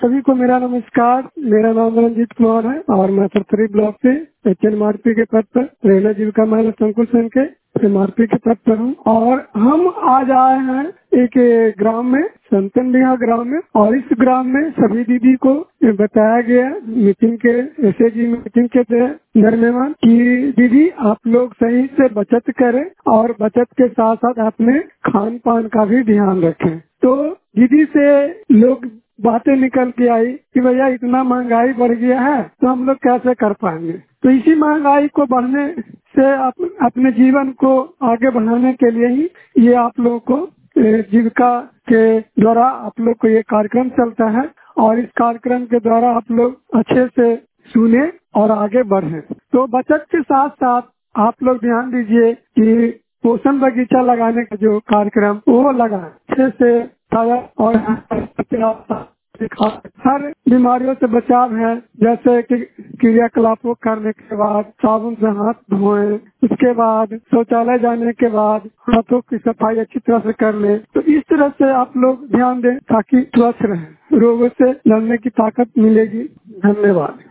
सभी को मेरा नमस्कार। मेरा नाम रंजीत कुमार है और मैं सरसरी ब्लॉक से एचएमआरपी के पद पर रेलवे जीविका महिला संकुल संघ के एमआरपी के पद पर हूँ। और हम आज आए हैं एक ग्राम में, संतन बिहा ग्राम में, और इस ग्राम में सभी दीदी को बताया गया मीटिंग के एसएजी मीटिंग के दरमियान कि दीदी आप लोग सही से बचत करें और बचत के साथ साथ अपने खान पान का भी ध्यान रखें। तो दीदी से लोग बातें निकल के आई कि भैया इतना महंगाई बढ़ गया है तो हम लोग कैसे कर पाएंगे। तो इसी महंगाई को बढ़ने से अपने जीवन को आगे बढ़ाने के लिए ही ये आप लोगों को जीविका के द्वारा आप लोग को ये कार्यक्रम चलता है और इस कार्यक्रम के द्वारा आप लोग अच्छे से सुने और आगे बढ़े। तो बचत के साथ साथ आप लोग ध्यान दीजिए कि पोषण बगीचा लगाने का जो कार्यक्रम वो लगा अच्छे से और हर बीमारियों से बचाव है, जैसे कि क्रियाकलापों करने के बाद साबुन से हाथ धोएं, उसके बाद शौचालय जाने के बाद हाथों की सफाई अच्छी तरह से कर ले। तो इस तरह से आप लोग ध्यान दें ताकि स्वच्छ रहें, रोगों से लड़ने की ताकत मिलेगी। धन्यवाद।